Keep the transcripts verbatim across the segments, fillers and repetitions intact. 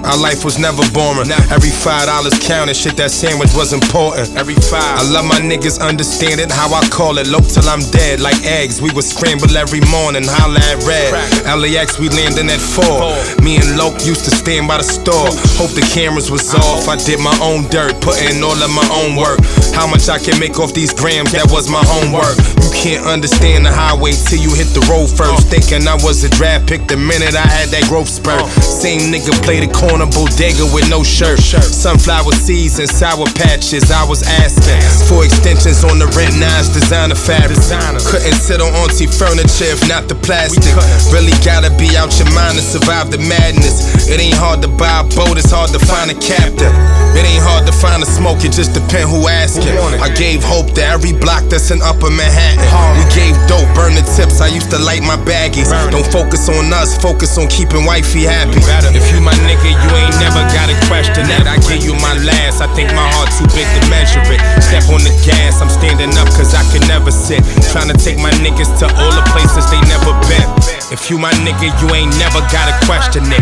Our life was never boring. Every five dollars counted, shit, that sandwich was important. Every five. I love my niggas understand it, how I call it. Low till I'm dead, like eggs. We would scramble every morning, holla at red. L A X, we landing at four. Me and Loke used to stand by the store. Hope the cameras was off. I did my own dirt, put in all of my own work. How much I can make off these grams, that was my homework. You can't understand the highway till you hit the road first. Thinking I was a draft pick the minute I had that growth spurt. Same nigga play the corner bodega with no shirt. Sunflower seeds and sour patches, I was asking for extensions on the rent, nice designer fabric. Couldn't sit on auntie furniture if not the plastic. Really gotta be out your mind to survive the madness. It ain't hard to buy a boat, it's hard to find a captain. It ain't hard to find a smoke, it just depend who asking. I gave hope to every block that's in Upper Manhattan. We gave dope, burn the tips, I used to light my baggies. Don't focus on us, focus on keeping wifey happy. If you my nigga, you ain't never gotta question that. I give you my last, I think my heart too big to measure it. Step on the gas, I'm standing up cause I can never sit. Trying to take my niggas to all the places they never been. If you my nigga, you ain't never gotta question it.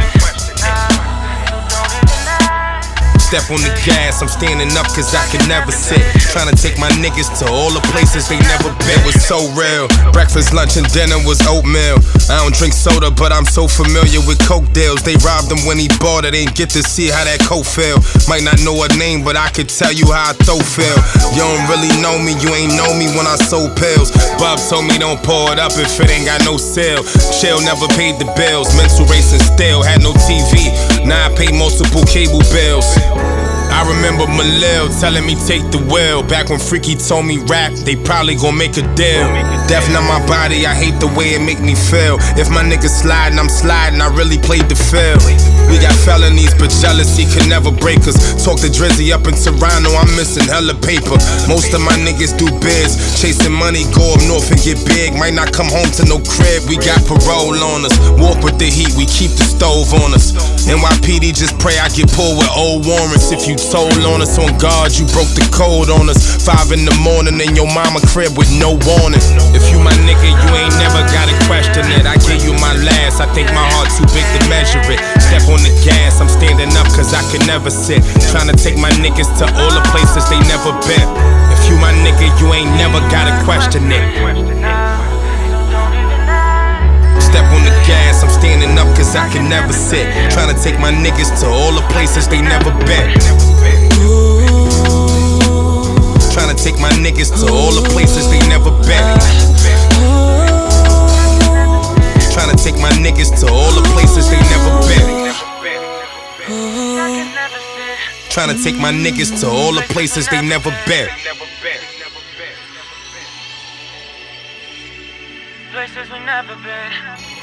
Step on the gas, I'm standing up cause I can never sit. Trying to take my niggas to all the places they never been. It was so real. Breakfast, lunch, and dinner was oatmeal. I don't drink soda, but I'm so familiar with coke deals. They robbed him when he bought it, ain't get to see how that coke feel. Might not know her name, but I could tell you how I throw feel. You don't really know me, you ain't know me when I sold pills. Bob told me don't pour it up if it ain't got no sale. Chill never paid the bills, mental racing still, had no T V. Now I pay multiple cable bills. I remember Malil telling me take the wheel. Back when Freaky told me rap, they probably gon' make a deal. Death on my body, I hate the way it make me feel. If my niggas sliding, I'm sliding, I really played the field. We got felonies, but jealousy can never break us. Talk to Drizzy up in Toronto, I'm missing hella paper. Most of my niggas do biz, chasing money, go up north and get big. Might not come home to no crib, we got parole on us. Walk with the heat, we keep the stove on us. N Y P D just pray I get pulled with old warrants. If you told on us on guard, you broke the code on us. Five in the morning in your mama crib with no warning. If you my nigga, you ain't never gotta question it. I give you my last, I think my heart too big to measure it. Step on the gas, I'm standing up cause I can never sit. Trying to take my niggas to all the places they never been. If you my nigga, you ain't never gotta question it. Step on the gas, I'm standing up cause I can never sit. Trying to take my niggas to all the places they never been. Trying to take my niggas to all the places they never been. Trying to take my niggas to all the places they never been. Trying to take my niggas to all the places they never been. Places we never been.